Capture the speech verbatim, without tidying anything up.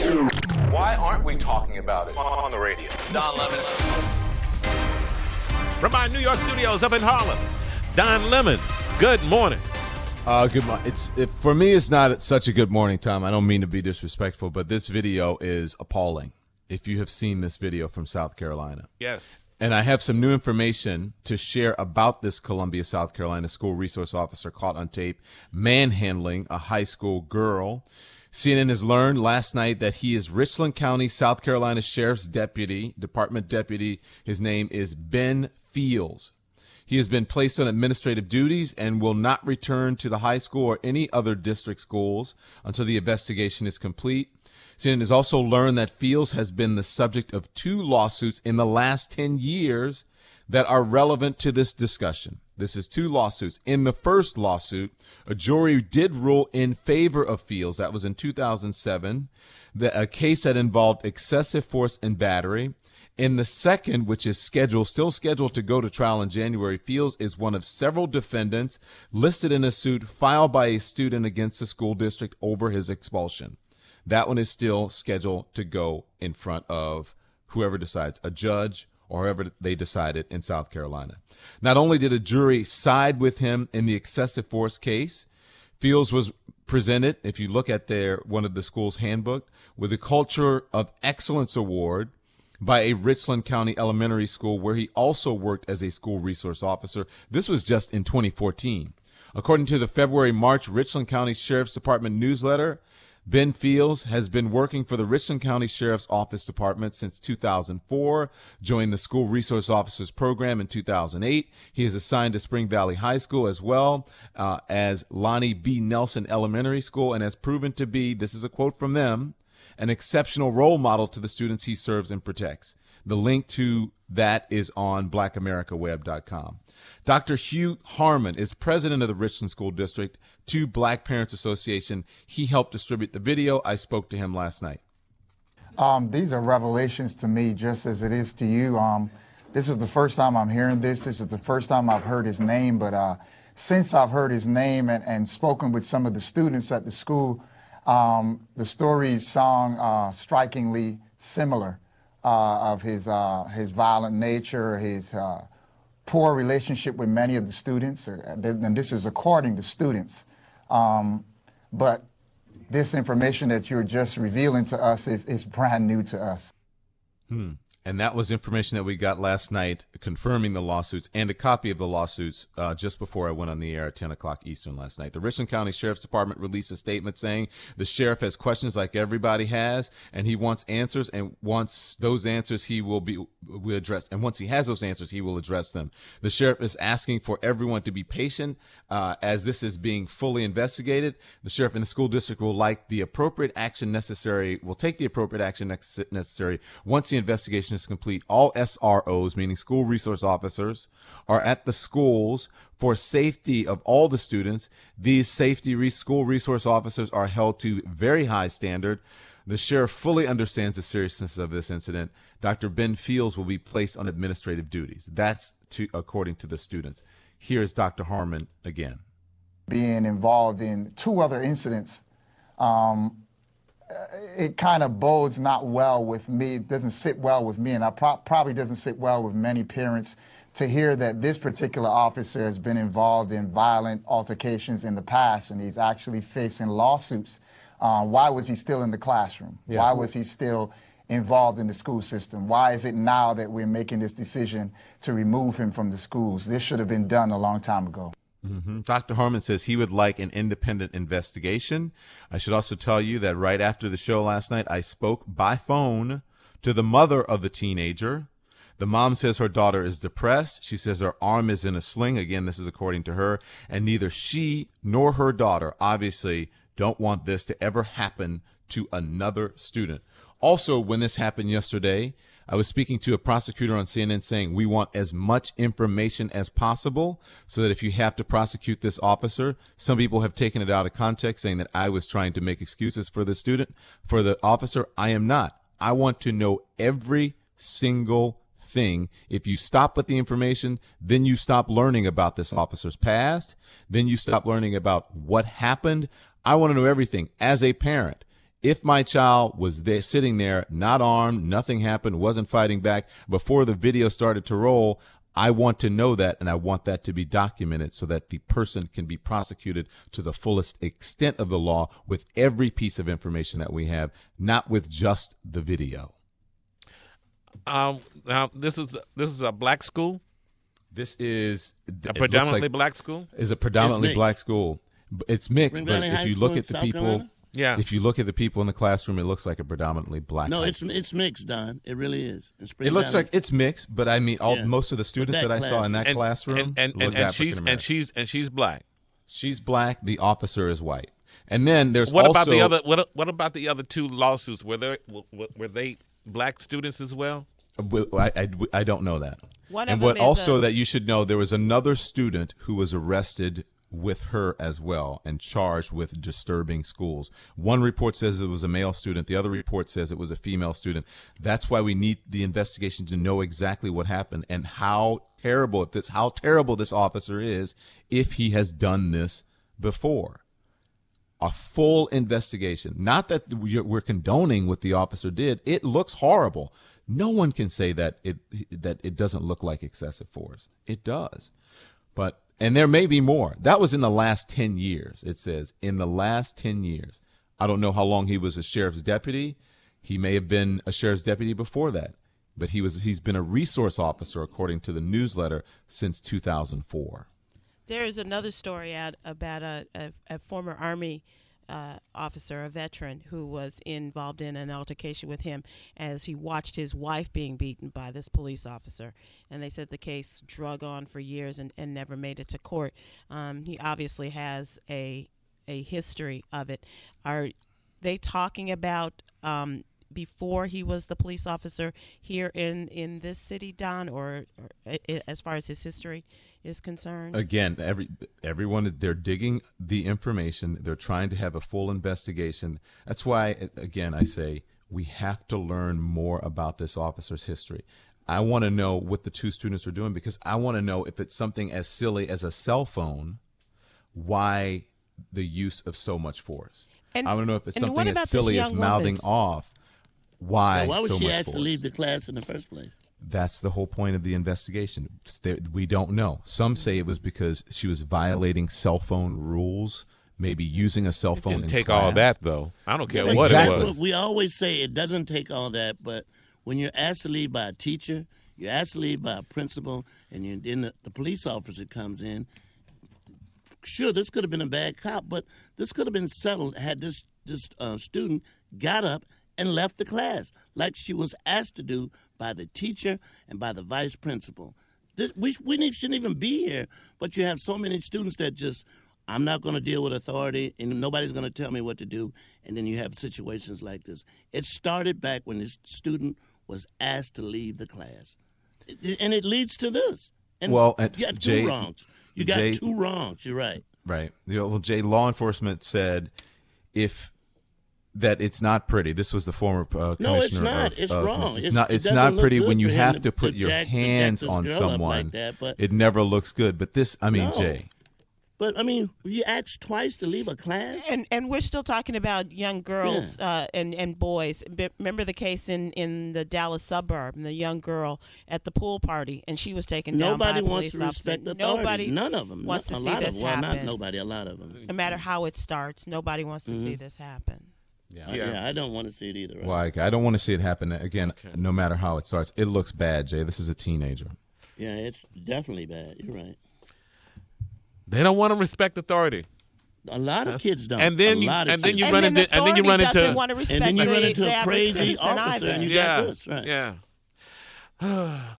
Why aren't we talking about it on the radio? Don Lemon. From our New York studios up in Harlem, Don Lemon, good morning. Uh, good morning. It's it, for me, it's not such a good morning, Tom. I don't mean to be disrespectful, but this video is appalling. If you have seen this video from South Carolina. Yes. And I have some new information to share about this Columbia, South Carolina school resource officer caught on tape manhandling a high school girl. C N N has learned last night that he is Richland County, South Carolina Sheriff's Deputy, Department Deputy. His name is Ben Fields. He has been placed on administrative duties and will not return to the high school or any other district schools until the investigation is complete. C N N has also learned that Fields has been the subject of two lawsuits in the last ten years that are relevant to this discussion. This is two lawsuits. In the first lawsuit, a jury did rule in favor of Fields. That was in two thousand seven, the, a case that involved excessive force and battery. In the second, which is scheduled, still scheduled to go to trial in January, Fields is one of several defendants listed in a suit filed by a student against the school district over his expulsion. That one is still scheduled to go in front of whoever decides, a judge or whoever they decided in South Carolina. Not only did a jury side with him in the excessive force case, Fields was presented, if you look at their one of the school's handbook, with a Culture of Excellence Award by a Richland County elementary school where he also worked as a school resource officer. This was just in twenty fourteen. According to the February-March Richland County Sheriff's Department newsletter, Ben Fields has been working for the Richland County Sheriff's Office Department since two thousand four, joined the School Resource Officers Program in two thousand eight. He is assigned to Spring Valley High School as well uh, as Lonnie B. Nelson Elementary School, and has proven to be, this is a quote from them, an exceptional role model to the students he serves and protects. The link to that is on black america web dot com. Doctor Hugh Harmon is president of the Richland School District to Black Parents Association. He helped distribute the video. I spoke to him last night. Um, these are revelations to me, just as it is to you. Um, this is the first time I'm hearing this. This is the first time I've heard his name. But uh, since I've heard his name and, and spoken with some of the students at the school, um, the stories sound uh, strikingly similar uh, of his, uh, his violent nature, his uh, poor relationship with many of the students, and this is according to students. Um, but this information that you're just revealing to us is, is brand new to us. Hmm. And that was information that we got last night confirming the lawsuits, and a copy of the lawsuits uh, just before I went on the air at ten o'clock Eastern last night. The Richland County Sheriff's Department released a statement saying the sheriff has questions like everybody has, and he wants answers, and once those answers he will be will address. And once he has those answers, he will address them. The sheriff is asking for everyone to be patient uh, as this is being fully investigated. The sheriff and the school district will like the appropriate action necessary, will take the appropriate action necessary once the investigation is complete. All S R Os, meaning school resource officers, are at the schools for safety of all the students. These safety re- school resource officers are held to very high standard. The sheriff fully understands the seriousness of this incident. Doctor Ben Fields will be placed on administrative duties. That's to, according to the students. Here's Doctor Harmon again. Being involved in two other incidents, um, it kind of bodes not well with me. It doesn't sit well with me, and I pro- probably doesn't sit well with many parents to hear that this particular officer has been involved in violent altercations in the past, and he's actually facing lawsuits. Uh, why was he still in the classroom? Yeah. Why was he still involved in the school system? Why is it now that we're making this decision to remove him from the schools? This should have been done a long time ago. Mm-hmm. Doctor Harmon says he would like an independent investigation. I should also tell you that right after the show last night, I spoke by phone to the mother of the teenager. The mom says her daughter is depressed. She says her arm is in a sling. Again, this is according to her. And neither she nor her daughter obviously don't want this to ever happen to another student. Also, when this happened yesterday, I was speaking to a prosecutor on C N N saying we want as much information as possible so that if you have to prosecute this officer, some people have taken it out of context saying that I was trying to make excuses for the student, for the officer. I am not. I want to know every single thing. If you stop with the information, then you stop learning about this officer's past. Then you stop learning about what happened. I want to know everything as a parent. If my child was there sitting there, not armed, nothing happened, wasn't fighting back before the video started to roll, I want to know that, and I want that to be documented so that the person can be prosecuted to the fullest extent of the law with every piece of information that we have, not with just the video. Um, now this is this is a black school, This is a predominantly like, black school. is a predominantly It's black mixed. school. It's mixed, Spring but Valley if High you School look in at the South people, Carolina? Yeah. if you look at the people in the classroom, it looks like a predominantly black. No, high it's school. it's mixed, Don. It really is. In Spring It looks Valley. like it's mixed, but I mean, all Yeah. most of the students that that, I saw in that and, classroom and and, looked and, and she's African-American. and she's and she's black. She's black. The officer is white. And then there's What also about the other? What what about the other two lawsuits? Were there were, were they black students as well? I, I, I don't know that. One and of what them is also a- that you should know, there was another student who was arrested with her as well and charged with disturbing schools. One report says it was a male student. The other report says it was a female student. That's why we need the investigation to know exactly what happened and how terrible this how terrible this officer is if he has done this before. A full investigation. Not that we're we're condoning what the officer did. It looks horrible. No one can say that it that it doesn't look like excessive force. It does. But and there may be more. That was in the last ten years. It says in the last ten years. I don't know how long he was a sheriff's deputy. He may have been a sheriff's deputy before that. But he was he's been a resource officer according to the newsletter since two thousand four. There is another story out about a, a, a former Army uh, officer, a veteran, who was involved in an altercation with him as he watched his wife being beaten by this police officer. And they said the case drug on for years and, and never made it to court. Um, he obviously has a a history of it. Are they talking about um, before he was the police officer here in, in this city, Don, or, or uh, as far as his history is concerned? Again, every everyone, they're digging the information. They're trying to have a full investigation. That's why, again, I say we have to learn more about this officer's history. I want to know what the two students are doing because I want to know if it's something as silly as a cell phone, why the use of so much force. And- I want to know if it's and what something about as this silly as young mouthing woman's- off, why Now, why would so she much ask force. to leave the class in the first place? That's the whole point of the investigation. There- We don't know. Some say it was because she was violating cell phone rules, maybe using a cell phone Didn't in take class. all that though. I don't care But what Exactly. it that's was. what we always say it doesn't take all that, but when you're asked to leave by a teacher, you're asked to leave by a principal, and you, then the, the police officer comes in. Sure, this could have been a bad cop, but this could have been settled had this this uh, student got up and left the class like she was asked to do by the teacher and by the vice principal. This, we we need, shouldn't even be here, but you have so many students that just, I'm not going to deal with authority, and nobody's going to tell me what to do, and then you have situations like this. It started back when this student was asked to leave the class, It- and it leads to this. And Well, and you got two Jay- wrongs. You got Jay- two wrongs. You're right. Right. You know, well, Jay, law enforcement said if that it's not pretty. This was the former uh, commissioner. No, it's not. of- it's of wrong. It's, It's, not. it It's doesn't not look pretty good when you for him have to, to put your jack, to jack hands this on girl up someone. like that, but It never looks good. But this, I mean, No. Jay. but I mean, you asked twice to leave a class. And and we're still talking about young girls uh, and and boys. Be- remember the case in, in the Dallas suburb, and the young girl at the pool party, and she was taken Nobody down by a wants police to officer. respect authority. Nobody None of them. wants a to see lot this of, well, happen. not nobody. A lot of them. No matter how it starts, nobody wants to see this happen. Yeah. yeah, I don't want to see it either. Right? Well, I, I don't want to see it happen again. No matter how it starts, it looks bad, Jay. This is a teenager. Yeah, it's definitely bad. You're right. They don't want to respect authority. A lot of kids don't. And then a you- lot of and then kids. you And run then into- and then you authority run into- doesn't want to respect and then you the, run into the a average crazy citizen officer, either. and you Yeah. got this right. Yeah.